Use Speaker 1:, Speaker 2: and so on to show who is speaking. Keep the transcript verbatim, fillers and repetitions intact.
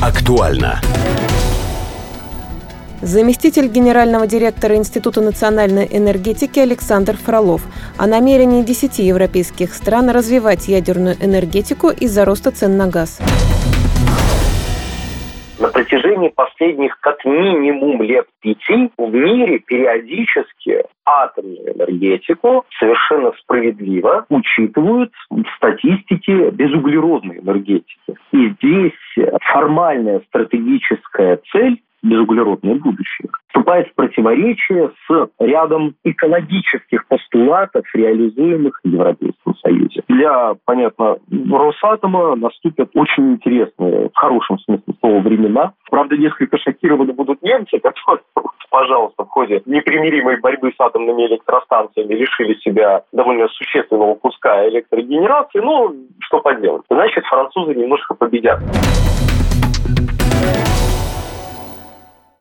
Speaker 1: Актуально.
Speaker 2: Заместитель генерального директора Института национальной энергетики Александр Фролов о намерении десяти европейских стран развивать ядерную энергетику из-за роста цен на газ.
Speaker 3: На протяжении последних как минимум лет пяти в мире периодически атомную энергетику совершенно справедливо учитывают в статистике безуглеродной энергетики. И здесь формальная стратегическая цель безуглеродное будущее вступает в противоречие с рядом экологических постулатов, реализуемых в Европейском Союзе. Для, понятно, Росатома наступят очень интересные, в хорошем смысле слова, времена. Правда, несколько шокированы будут немцы, которые, пожалуйста, в ходе непримиримой борьбы с атомными электростанциями лишили себя довольно существенного куска электрогенерации. Ну, что поделать. Значит, французы немножко победят.